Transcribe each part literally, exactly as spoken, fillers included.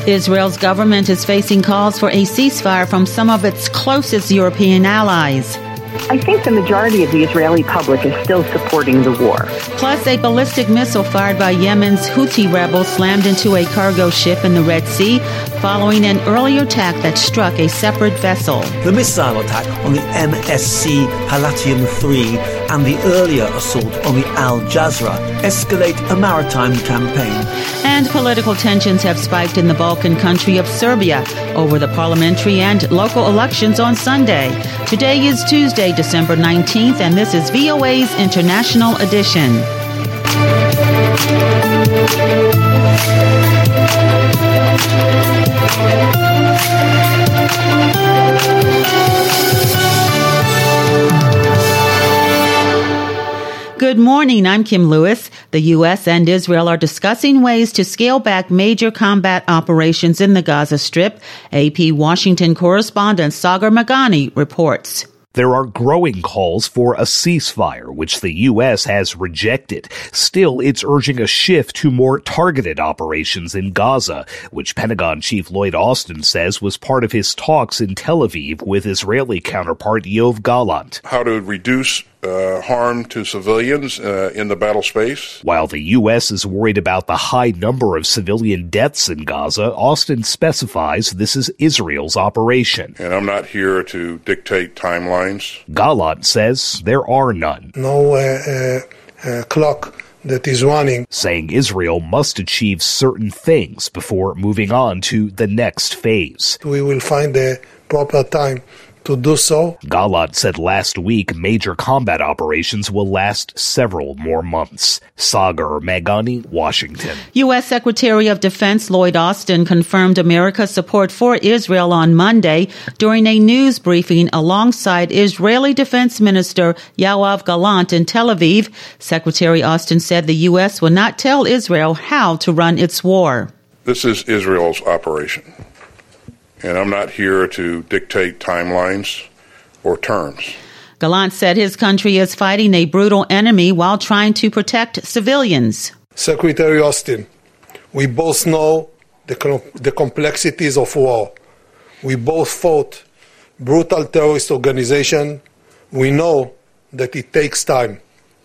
Israel's government is facing calls for a ceasefire from some of its closest European allies. I think the majority of the Israeli public is still supporting the war. Plus, a ballistic missile fired by Yemen's Houthi rebels slammed into a cargo ship in the Red Sea following an earlier attack that struck a separate vessel. The missile attack on the M S C Halatium three and the earlier assault on the Al Jazra escalate a maritime campaign. And political tensions have spiked in the Balkan country of Serbia over the parliamentary and local elections on Sunday. Today is Tuesday, December nineteenth, and this is V O A's International Edition. Good morning, I'm Kim Lewis. The U S and Israel are discussing ways to scale back major combat operations in the Gaza Strip. A P Washington correspondent Sagar Meghani reports. There are growing calls for a ceasefire, which the U S has rejected. Still, it's urging a shift to more targeted operations in Gaza, which Pentagon Chief Lloyd Austin says was part of his talks in Tel Aviv with Israeli counterpart Yoav Gallant. How to reduce Uh, harm to civilians uh, in the battle space. While the U S is worried about the high number of civilian deaths in Gaza, Austin specifies this is Israel's operation. And I'm not here to dictate timelines. Gallant says there are none. No uh, uh, uh, clock that is running. Saying Israel must achieve certain things before moving on to the next phase. We will find the proper time to do so. Gallant said last week major combat operations will last several more months. Sagar Meghani, Washington. U S Secretary of Defense Lloyd Austin confirmed America's support for Israel on Monday during a news briefing alongside Israeli Defense Minister Yoav Gallant in Tel Aviv. Secretary Austin said the U S will not tell Israel how to run its war. This is Israel's operation. And I'm not here to dictate timelines or terms. Gallant said his country is fighting a brutal enemy while trying to protect civilians. Secretary Austin, we both know the, the complexities of war. We both fought brutal terrorist organization. We know that it takes time.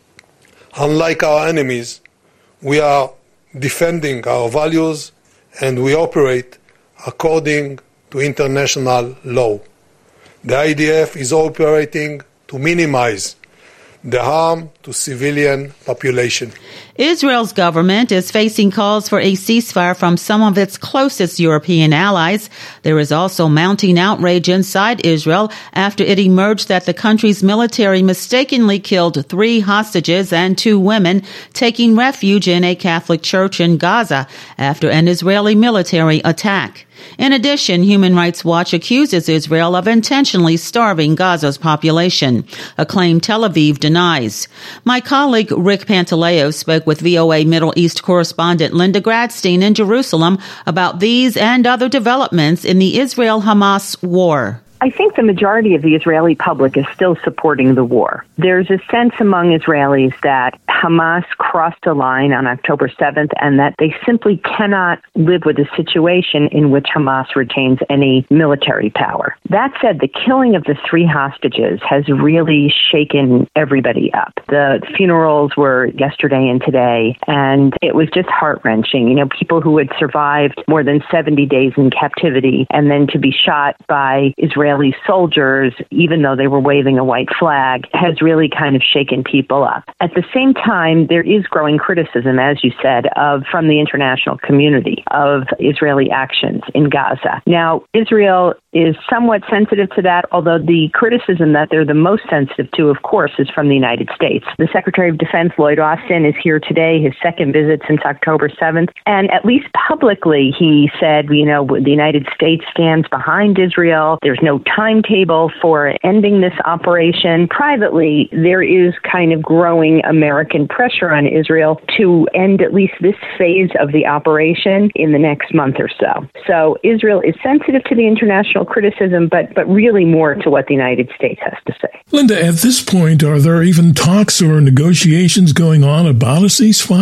Unlike our enemies, we are defending our values and we operate according to international law. The I D F is operating to minimize the harm to civilian population. Israel's government is facing calls for a ceasefire from some of its closest European allies. There is also mounting outrage inside Israel after it emerged that the country's military mistakenly killed three hostages and two women taking refuge in a Catholic church in Gaza after an Israeli military attack. In addition, Human Rights Watch accuses Israel of intentionally starving Gaza's population, a claim Tel Aviv denies. My colleague Rick Pantaleo spoke with V O A Middle East correspondent Linda Gradstein in Jerusalem about these and other developments in the Israel-Hamas war. I think the majority of the Israeli public is still supporting the war. There's a sense among Israelis that Hamas crossed a line on October seventh and that they simply cannot live with a situation in which Hamas retains any military power. That said, the killing of the three hostages has really shaken everybody up. The funerals were yesterday and today, and it was just heart-wrenching. You know, people who had survived more than seventy days in captivity and then to be shot by Israeli Israeli soldiers, even though they were waving a white flag, has really kind of shaken people up. At the same time, there is growing criticism, as you said, of from the international community of Israeli actions in Gaza. Now, Israel is somewhat sensitive to that, although the criticism that they're the most sensitive to, of course, is from the United States. The Secretary of Defense, Lloyd Austin, is here today, his second visit since October seventh, and at least publicly he said, you know, the United States stands behind Israel. There's no timetable for ending this operation. Privately, there is kind of growing American pressure on Israel to end at least this phase of the operation in the next month or so. So Israel is sensitive to the international criticism, but, but really more to what the United States has to say. Linda, at this point, are there even talks or negotiations going on about a ceasefire?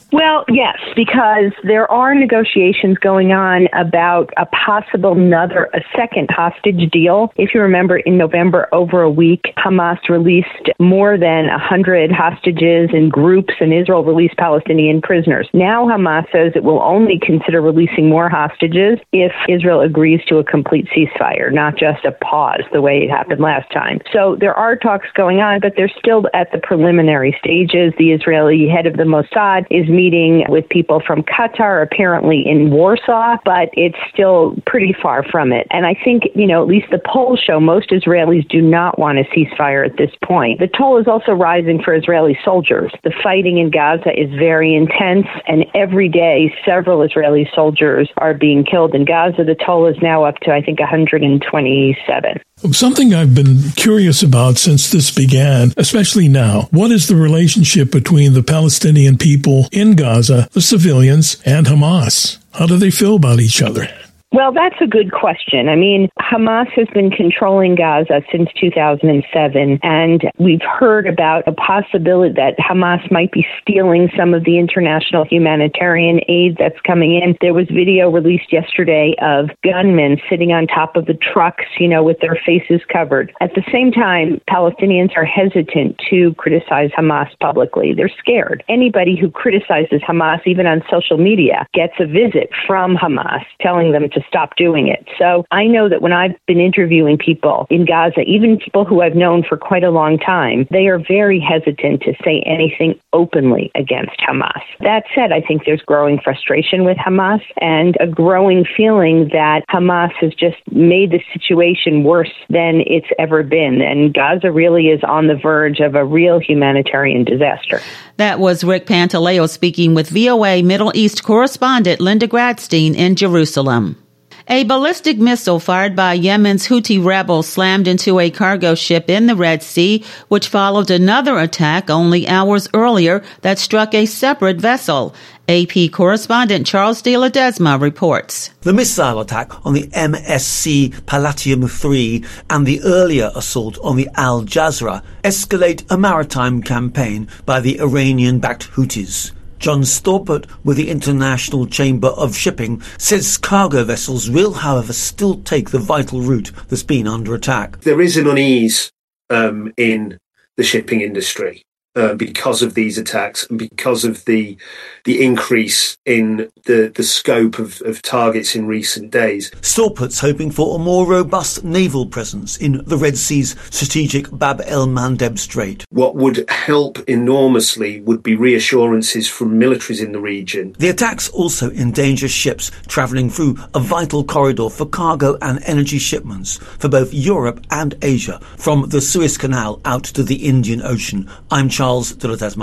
Well, yes, because there are negotiations going on about a possible another, a second hostage deal. If you remember, in November, over a week, Hamas released more than one hundred hostages in groups, and Israel released Palestinian prisoners. Now Hamas says it will only consider releasing more hostages if Israel agrees to a complete ceasefire, not just a pause the way it happened last time. So there are talks going on, but they're still at the preliminary stages. The Israeli head of the Mossad is meeting with people from Qatar, apparently in Warsaw, but it's still pretty far from it. And I think, you know, at least the polls show most Israelis do not want a ceasefire at this point. The toll is also rising for Israeli soldiers. The fighting in Gaza is very intense, and every day several Israeli soldiers are being killed in Gaza. The toll is now up to, I think, one hundred twenty-seven. Something I've been curious about since this began, especially now, what is the relationship between the Palestinian people in Gaza, the civilians, and Hamas? How do they feel about each other? Well, that's a good question. I mean, Hamas has been controlling Gaza since two thousand seven, and we've heard about a possibility that Hamas might be stealing some of the international humanitarian aid that's coming in. There was video released yesterday of gunmen sitting on top of the trucks, you know, with their faces covered. At the same time, Palestinians are hesitant to criticize Hamas publicly. They're scared. Anybody who criticizes Hamas, even on social media, gets a visit from Hamas telling them to stop doing it. So I know that when I've been interviewing people in Gaza, even people who I've known for quite a long time, they are very hesitant to say anything openly against Hamas. That said, I think there's growing frustration with Hamas and a growing feeling that Hamas has just made the situation worse than it's ever been. And Gaza really is on the verge of a real humanitarian disaster. That was Rick Pantaleo speaking with V O A Middle East correspondent Linda Gradstein in Jerusalem. A ballistic missile fired by Yemen's Houthi rebels slammed into a cargo ship in the Red Sea, which followed another attack only hours earlier that struck a separate vessel. A P correspondent Charles de Ledesma reports. The missile attack on the M S C Palatium three and the earlier assault on the Al Jazra escalate a maritime campaign by the Iranian-backed Houthis. John Storpert with the International Chamber of Shipping says cargo vessels will, however, still take the vital route that's been under attack. There is an unease um, in the shipping industry uh, because of these attacks and because of the the increase in the, the scope of, of targets in recent days. Storpert's hoping for a more robust naval presence in the Red Sea's strategic Bab el-Mandeb Strait. What would help enormously would be reassurances from militaries in the region. The attacks also endanger ships travelling through a vital corridor for cargo and energy shipments for both Europe and Asia, from the Suez Canal out to the Indian Ocean. I'm Charles de Ledesma.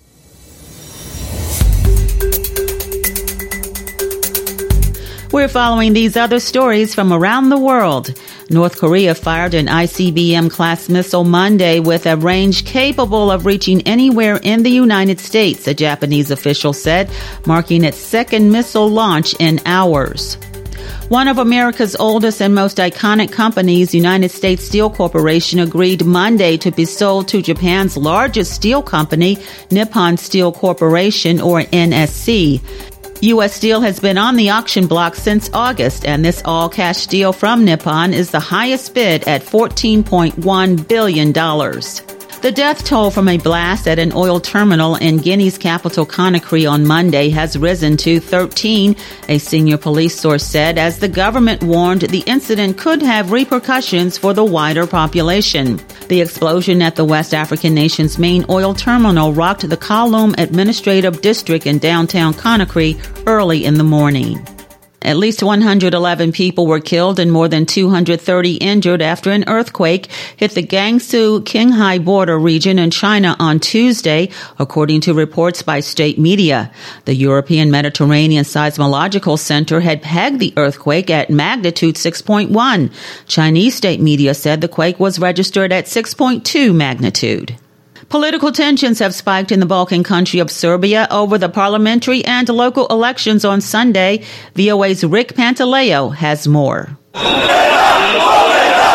We're following these other stories from around the world. North Korea fired an I C B M-class missile Monday with a range capable of reaching anywhere in the United States, a Japanese official said, marking its second missile launch in hours. One of America's oldest and most iconic companies, United States Steel Corporation, agreed Monday to be sold to Japan's largest steel company, Nippon Steel Corporation, or N S C. U S Steel has been on the auction block since August, and this all-cash deal from Nippon is the highest bid at fourteen point one billion dollars. The death toll from a blast at an oil terminal in Guinea's capital Conakry on Monday has risen to thirteen, a senior police source said, as the government warned the incident could have repercussions for the wider population. The explosion at the West African nation's main oil terminal rocked the Kaloum Administrative District in downtown Conakry early in the morning. At least one hundred eleven people were killed and more than two hundred thirty injured after an earthquake hit the Gansu-Qinghai border region in China on Tuesday, according to reports by state media. The European Mediterranean Seismological Center had pegged the earthquake at magnitude six point one. Chinese state media said the quake was registered at six point two magnitude. Political tensions have spiked in the Balkan country of Serbia over the parliamentary and local elections on Sunday. V O A's Rick Pantaleo has more.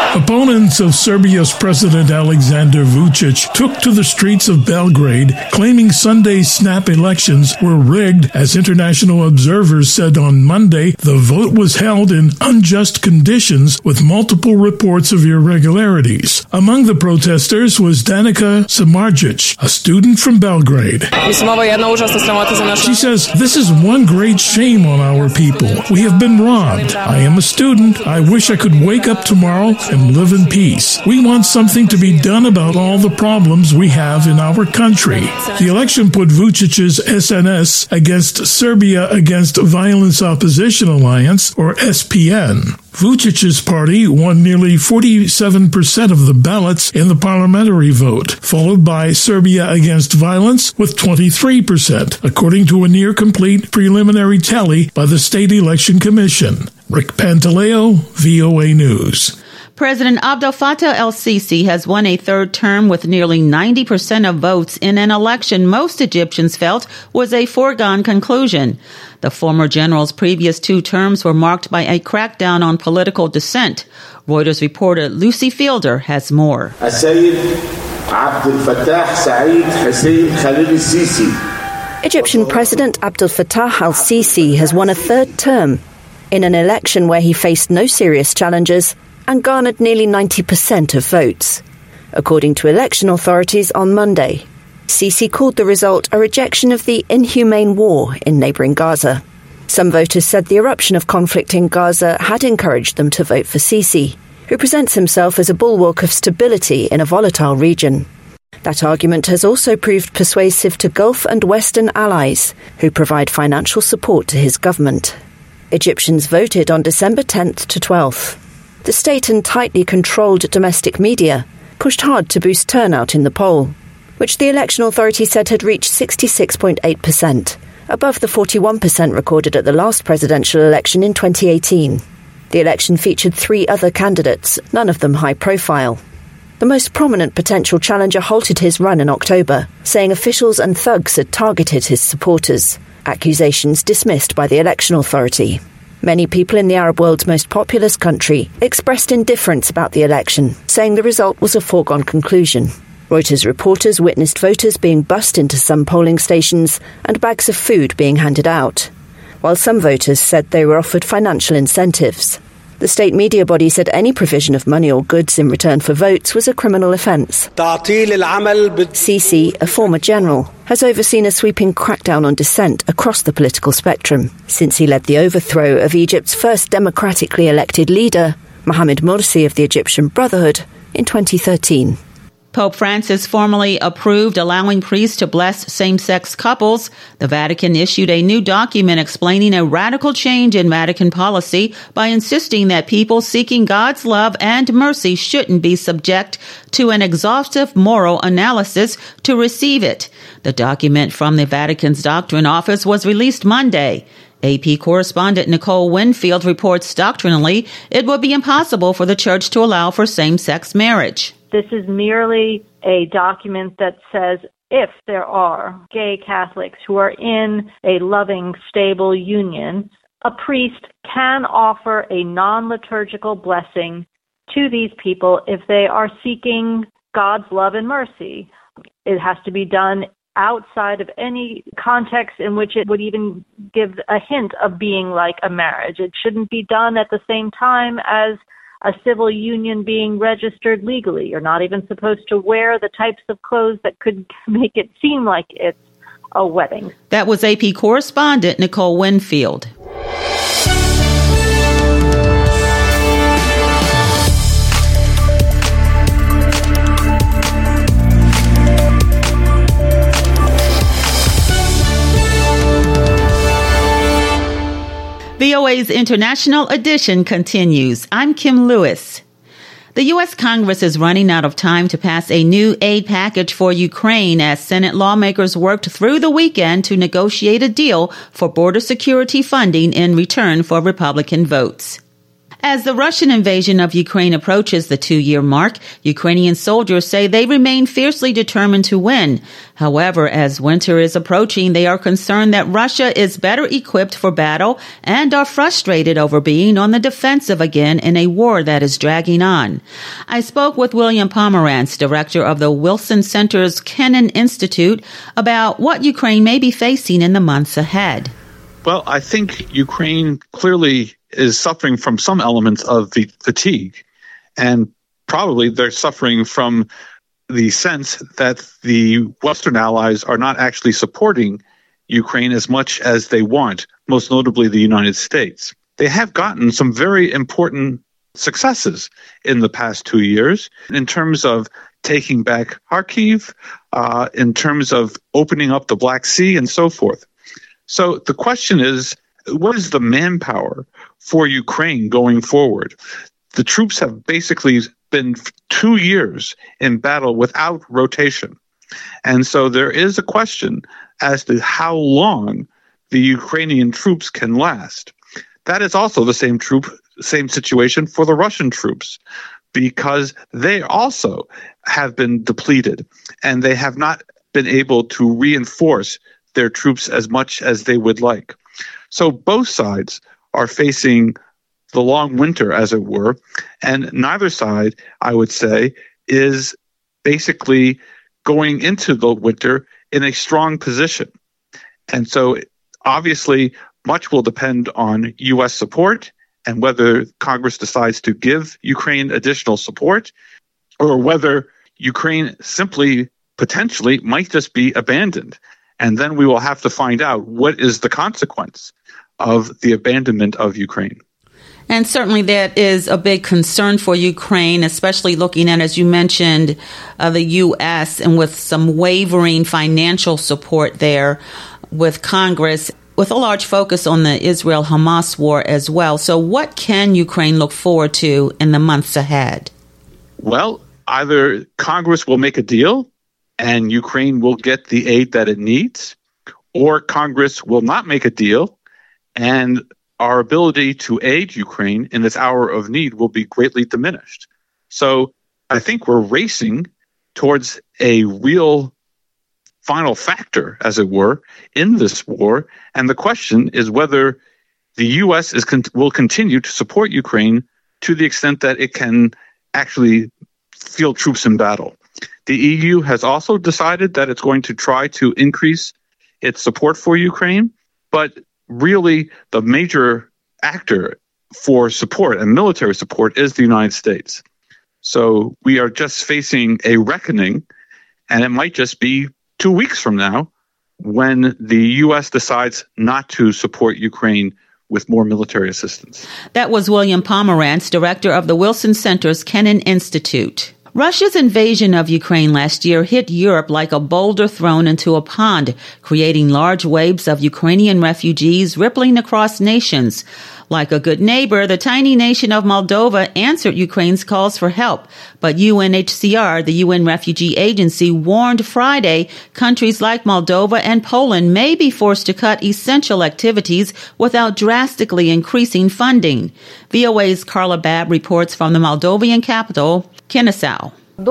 Opponents of Serbia's President Alexander Vučić took to the streets of Belgrade, claiming Sunday's snap elections were rigged. As international observers said on Monday, the vote was held in unjust conditions with multiple reports of irregularities. Among the protesters was Danica Samardzic, a student from Belgrade. She says, "This is one great shame on our people. We have been robbed. I am a student. I wish I could wake up tomorrow and live in peace. We want something to be done about all the problems we have in our country." The election put Vučić's S N S against Serbia Against Violence Opposition Alliance, or S P N. Vučić's party won nearly forty-seven percent of the ballots in the parliamentary vote, followed by Serbia Against Violence with twenty-three percent, according to a near-complete preliminary tally by the State Election Commission. Rick Pantaleo, V O A News. President Abdel Fattah el-Sisi has won a third term with nearly ninety percent of votes in an election most Egyptians felt was a foregone conclusion. The former general's previous two terms were marked by a crackdown on political dissent. Reuters reporter Lucy Fielder has more. Egyptian President Abdel Fattah el-Sisi has won a third term in an election where he faced no serious challenges and garnered nearly ninety percent of votes. According to election authorities on Monday, Sisi called the result a rejection of the inhumane war in neighbouring Gaza. Some voters said the eruption of conflict in Gaza had encouraged them to vote for Sisi, who presents himself as a bulwark of stability in a volatile region. That argument has also proved persuasive to Gulf and Western allies, who provide financial support to his government. Egyptians voted on December tenth to twelfth. The state and tightly controlled domestic media pushed hard to boost turnout in the poll, which the election authority said had reached sixty-six point eight percent, above the forty-one percent recorded at the last presidential election in twenty eighteen. The election featured three other candidates, none of them high profile. The most prominent potential challenger halted his run in October, saying officials and thugs had targeted his supporters, accusations dismissed by the election authority. Many people in the Arab world's most populous country expressed indifference about the election, saying the result was a foregone conclusion. Reuters reporters witnessed voters being bussed into some polling stations and bags of food being handed out, while some voters said they were offered financial incentives. The state media body said any provision of money or goods in return for votes was a criminal offence. Sisi, a former general, has overseen a sweeping crackdown on dissent across the political spectrum since he led the overthrow of Egypt's first democratically elected leader, Mohamed Morsi of the Egyptian Brotherhood, in twenty thirteen. Pope Francis formally approved allowing priests to bless same-sex couples. The Vatican issued a new document explaining a radical change in Vatican policy by insisting that people seeking God's love and mercy shouldn't be subject to an exhaustive moral analysis to receive it. The document from the Vatican's Doctrine Office was released Monday. A P correspondent Nicole Winfield reports doctrinally it would be impossible for the church to allow for same-sex marriage. This is merely a document that says if there are gay Catholics who are in a loving, stable union, a priest can offer a non-liturgical blessing to these people if they are seeking God's love and mercy. It has to be done outside of any context in which it would even give a hint of being like a marriage. It shouldn't be done at the same time as a civil union being registered legally. You're not even supposed to wear the types of clothes that could make it seem like it's a wedding. That was A P correspondent Nicole Winfield. V O A's International Edition continues. I'm Kim Lewis. The U S Congress is running out of time to pass a new aid package for Ukraine as Senate lawmakers worked through the weekend to negotiate a deal for border security funding in return for Republican votes. As the Russian invasion of Ukraine approaches the two-year mark, Ukrainian soldiers say they remain fiercely determined to win. However, as winter is approaching, they are concerned that Russia is better equipped for battle and are frustrated over being on the defensive again in a war that is dragging on. I spoke with William Pomerantz, director of the Wilson Center's Kennan Institute, about what Ukraine may be facing in the months ahead. Well, I think Ukraine clearly is suffering from some elements of the fatigue, and probably they're suffering from the sense that the Western allies are not actually supporting Ukraine as much as they want, most notably the United States. They have gotten some very important successes in the past two years in terms of taking back Kharkiv, uh, in terms of opening up the Black Sea and so forth. So the question is, what is the manpower for Ukraine going forward? The troops have basically been two years in battle without rotation. And so there is a question as to how long the Ukrainian troops can last. That is also the same troop, same situation for the Russian troops, because they also have been depleted and they have not been able to reinforce their troops as much as they would like. So both sides are facing the long winter, as it were, and neither side, I would say, is basically going into the winter in a strong position. And so obviously much will depend on U S support and whether Congress decides to give Ukraine additional support, or whether Ukraine simply potentially might just be abandoned. And then we will have to find out what is the consequence of the abandonment of Ukraine. And certainly that is a big concern for Ukraine, especially looking at, as you mentioned, uh, the U S and with some wavering financial support there with Congress, with a large focus on the Israel-Hamas war as well. So what can Ukraine look forward to in the months ahead? Well, either Congress will make a deal and Ukraine will get the aid that it needs, or Congress will not make a deal and our ability to aid Ukraine in this hour of need will be greatly diminished. So I think we're racing towards a real final factor, as it were, in this war. And the question is whether the U S is con- will continue to support Ukraine to the extent that it can actually field troops in battle. The E U has also decided that it's going to try to increase its support for Ukraine, but really the major actor for support and military support is the United States. So we are just facing a reckoning, and it might just be two weeks from now when the U S decides not to support Ukraine with more military assistance. That was William Pomerantz, director of the Wilson Center's Kennan Institute. Russia's invasion of Ukraine last year hit Europe like a boulder thrown into a pond, creating large waves of Ukrainian refugees rippling across nations. Like a good neighbor, the tiny nation of Moldova answered Ukraine's calls for help. But U N H C R, the U N Refugee Agency, warned Friday countries like Moldova and Poland may be forced to cut essential activities without drastically increasing funding. V O A's Carla Babb reports from the Moldovan capital, Kinshasa.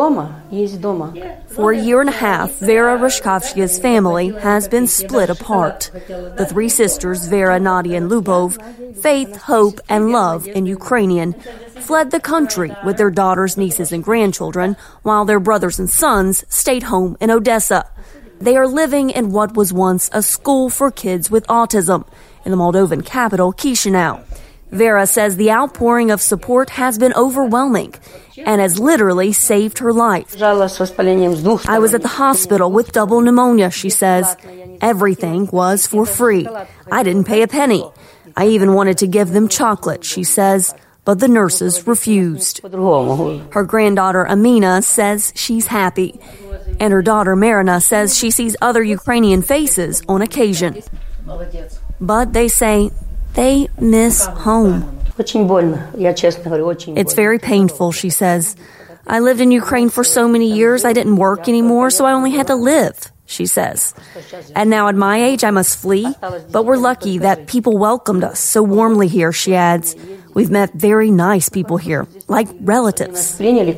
For a year and a half, Vera Rashkovsky's family has been split apart. The three sisters, Vera, Nadia, and Lubov, faith, hope, and love in Ukrainian, fled the country with their daughters, nieces, and grandchildren, while their brothers and sons stayed home in Odessa. They are living in what was once a school for kids with autism in the Moldovan capital, Chisinau. Vera says the outpouring of support has been overwhelming and has literally saved her life. I was at the hospital with double pneumonia, she says. Everything was for free. I didn't pay a penny. I even wanted to give them chocolate, she says, but the nurses refused. Her granddaughter Amina says she's happy, and her daughter Marina says she sees other Ukrainian faces on occasion. But they say they miss home. It's very painful, she says. I lived in Ukraine for so many years, I didn't work anymore, so I only had to live. she says. And now at my age, I must flee, but we're lucky that people welcomed us so warmly here, she adds. We've met very nice people here, like relatives. Like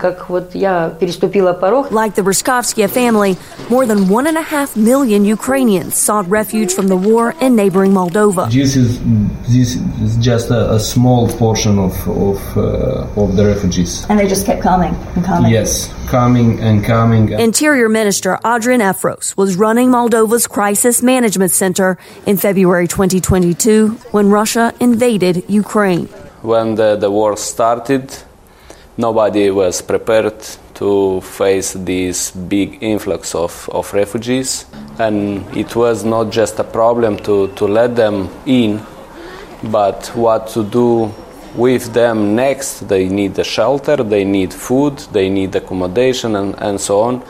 the Ryzhkovskaya family, more than one and a half million Ukrainians sought refuge from the war in neighboring Moldova. This is, this is just a, a small portion of of, uh, of the refugees. And they just kept coming and coming? Yes, coming and coming. Interior Minister Adrian Efros was running Moldova's Crisis Management Center in February twenty twenty-two when Russia invaded Ukraine. When the, the war started, nobody was prepared to face this big influx of, of refugees. And it was not just a problem to, to let them in, but what to do with them next. They need the shelter, they need food, they need accommodation, and, and so on.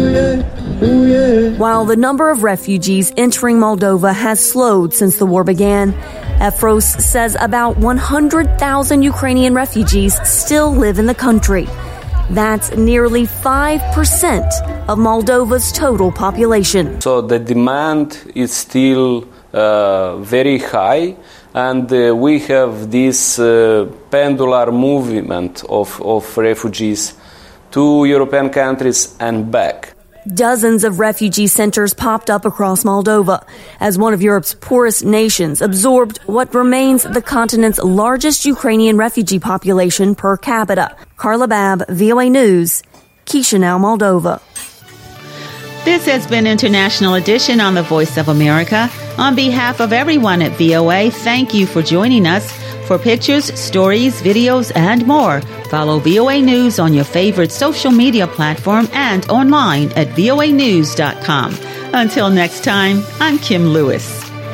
While the number of refugees entering Moldova has slowed since the war began, Efros says about one hundred thousand Ukrainian refugees still live in the country. That's nearly five percent of Moldova's total population. So the demand is still uh, very high, and uh, we have this uh, pendular movement of, of refugees to European countries and back. Dozens of refugee centers popped up across Moldova as one of Europe's poorest nations absorbed what remains the continent's largest Ukrainian refugee population per capita. Carla Babb, V O A News, Chisinau, Moldova. This has been International Edition on the Voice of America. On behalf of everyone at V O A, thank you for joining us. For pictures, stories, videos, and more, follow V O A News on your favorite social media platform and online at V O A news dot com. Until next time, I'm Kim Lewis.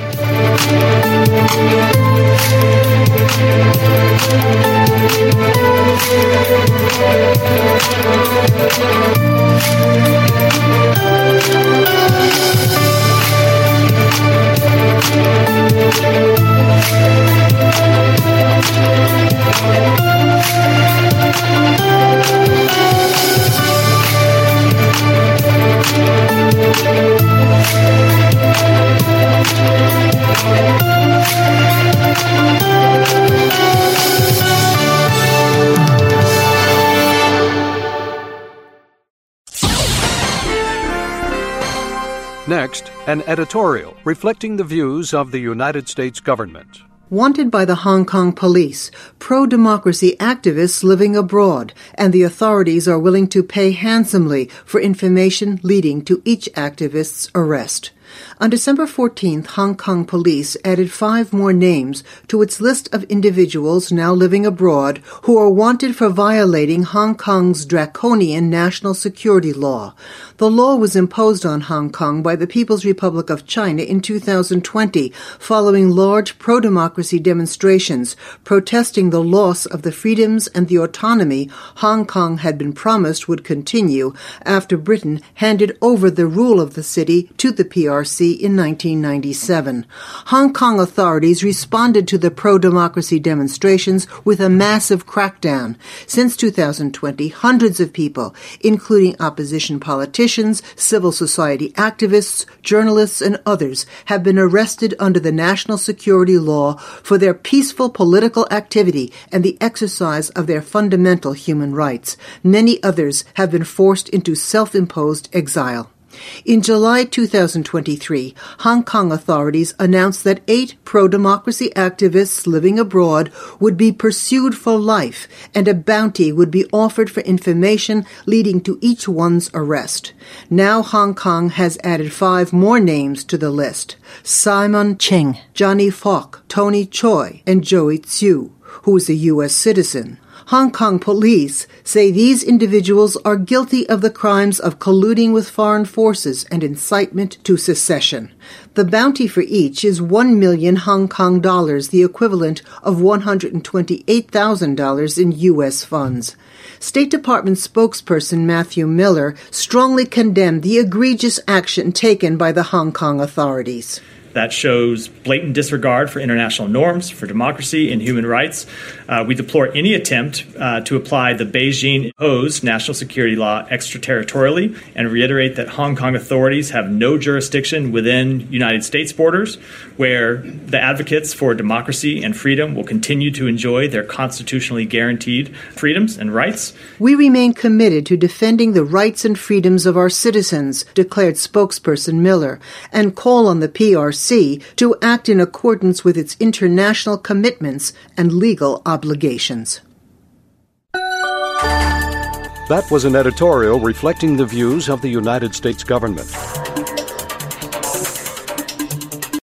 Next, an editorial reflecting the views of the United States government. Wanted by the Hong Kong police, pro-democracy activists living abroad, and the authorities are willing to pay handsomely for information leading to each activist's arrest. On December fourteenth, Hong Kong police added five more names to its list of individuals now living abroad who are wanted for violating Hong Kong's draconian national security law. The law was imposed on Hong Kong by the People's Republic of China in two thousand twenty, following large pro-democracy demonstrations protesting the loss of the freedoms and the autonomy Hong Kong had been promised would continue after Britain handed over the rule of the city to the P R C in nineteen ninety-seven. Hong Kong authorities responded to the pro-democracy demonstrations with a massive crackdown. Since two thousand twenty, hundreds of people, including opposition politicians, civil society activists, journalists, and others, have been arrested under the national security law for their peaceful political activity and the exercise of their fundamental human rights. Many others have been forced into self-imposed exile. In July two thousand twenty-three, Hong Kong authorities announced that eight pro-democracy activists living abroad would be pursued for life, and a bounty would be offered for information leading to each one's arrest. Now Hong Kong has added five more names to the list: Simon Cheng, Johnny Fok, Tony Choi, and Joey Tsu, who is a U S citizen. Hong Kong police say these individuals are guilty of the crimes of colluding with foreign forces and incitement to secession. The bounty for each is one million Hong Kong dollars, the equivalent of one hundred twenty-eight thousand dollars in U S funds. State Department spokesperson Matthew Miller strongly condemned the egregious action taken by the Hong Kong authorities. that shows blatant disregard for international norms, for democracy and human rights. Uh, we deplore any attempt uh, to apply the Beijing-imposed national security law extraterritorially and reiterate that Hong Kong authorities have no jurisdiction within United States borders, where the advocates for democracy and freedom will continue to enjoy their constitutionally guaranteed freedoms and rights. We remain committed to defending the rights and freedoms of our citizens, declared spokesperson Miller, and call on the P R C to act in accordance with its international commitments and legal obligations. That was an editorial reflecting the views of the United States government.